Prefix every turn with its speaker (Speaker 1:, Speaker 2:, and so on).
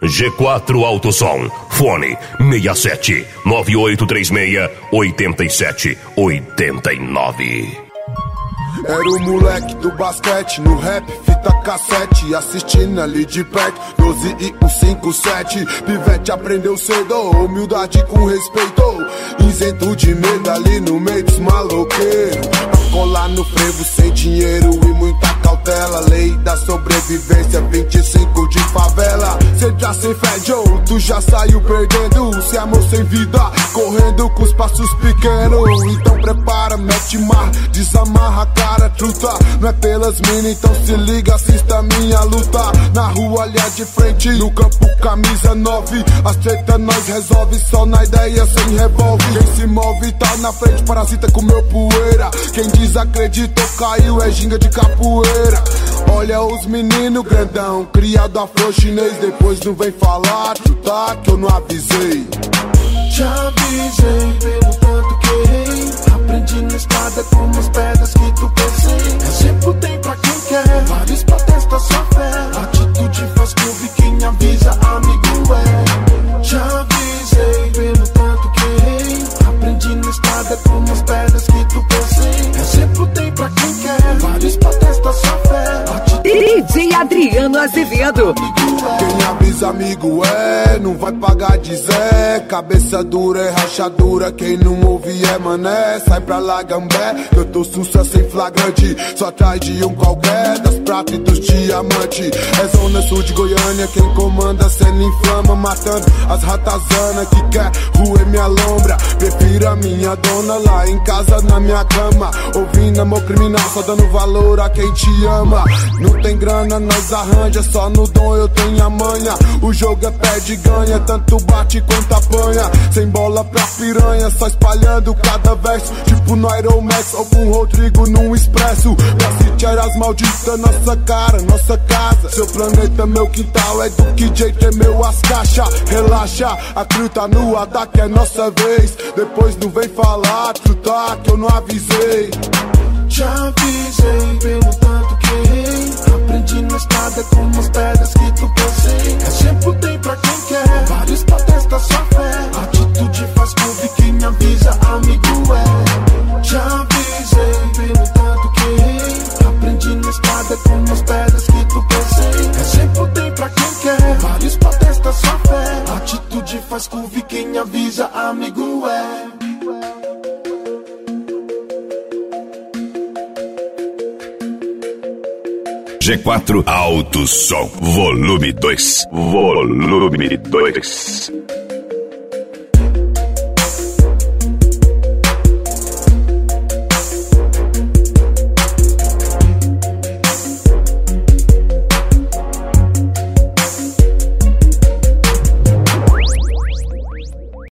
Speaker 1: G4 Autosom, fone 67 9836 87 89.
Speaker 2: Era o moleque do basquete, no rap, fita cassete, assistindo ali de perto, 12 e 157. Pivete aprendeu cedo, humildade com respeito, isento de medo ali no meio dos maloqueiros. Pra colar no frevo sem dinheiro e muita cautela, lei da sobrevivência, 25 de favela. Cê tá sem fé, Joe, tu já saiu perdendo, se amor sem vida, correndo com os passos pequenos. Então prepara, mete mar, desamarra a cara, truta. Não é pelas minas, então se liga, assista minha luta. Na rua, olha de frente, no campo, camisa 9. As treta nós resolve, só na ideia, sem revólver. Quem se move tá na frente, parasita comeu poeira. Quem desacreditou caiu, é ginga de capoeira. Olha os meninos grandão, criado afro-chinês. Depois não vem falar, truta, que eu não avisei.
Speaker 3: Já avisei, pelo tanto que errei. Aprendi na estrada com umas pedras que tu pensei. Exemplo tem pra quem quer, vários pra testar sua fé. Atitude faz curva e quem avisa, amigo é. Já avisei, pelo tanto que errei. Aprendi na estrada com umas pedras que tu pensei. Exemplo tem pra quem quer, vários pra testar sua fé.
Speaker 4: DJ Adriano Azevedo.
Speaker 2: Quem avisa, amigo é, não vai pagar de Zé. Cabeça dura é rachadura, quem não ouve é mané. Sai pra lá, gambé, eu tô sussa sem flagrante. Só atrás de um qualquer, das pratas e dos diamantes. É zona sul de Goiânia, quem comanda cena inflama. Matando as ratazanas que quer roer minha lombra. Prefiro a minha dona lá em casa, na minha cama, ouvindo amor criminal, só dando valor a quem te ama. Não tem grana, nós arranja, só no dom eu tenho a manha. O jogo é perde e ganha, tanto bate quanto apanha. Sem bola pra piranha, só espalhando cada verso, tipo no Aeromax ou com Rodrigo num expresso. Pra sitiar as malditas, nossa cara, nossa casa. Seu planeta, meu quintal, é do que jeito é meu as caixas. Relaxa, a crew tá no ataque, é nossa vez. Depois não vem falar, truta, que eu não avisei.
Speaker 3: Já avisei, pelo tanto que errei. Aprendi na estrada com umas pedras que tu pensei. Exemplo tem pra quem quer, vários pra testar sua fé. Atitude faz curva e quem me avisa, amigo é. Já avisei, pelo tanto que errei. Aprendi na estrada com umas pedras que tu pensei. Exemplo tem pra quem quer, vários pra testar sua fé. Atitude faz curva e quem avisa, amigo é.
Speaker 1: G4 Autosom, volume 2. Volume 2.